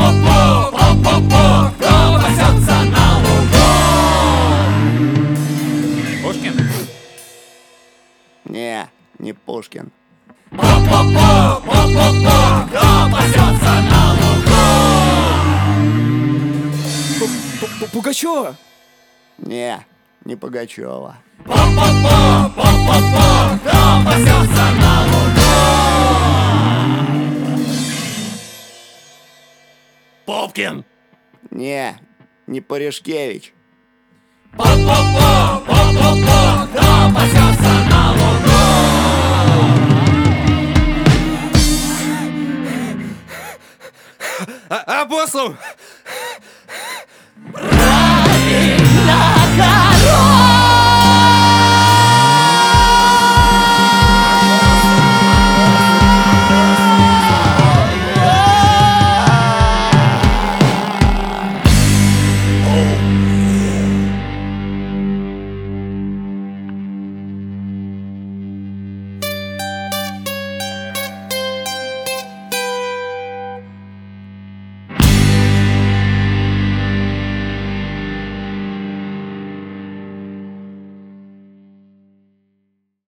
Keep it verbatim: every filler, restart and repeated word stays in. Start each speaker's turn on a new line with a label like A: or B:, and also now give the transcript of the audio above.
A: По-по-по, по-по-по, кто пасется на лугу? Пушкин?
B: Не, не Пушкин.
A: По-по-по, по-по-по, кто пасется на лугу?
C: Пугачева?
B: Не, не Пугачева.
A: По-по-по, по-по-по, кто пасется на лугу? Попкин.
B: Не, не Пуришкевич.
A: По-по-по, по-по-по, кто пасется на лугу?
C: А, Апостол!
A: Правильно,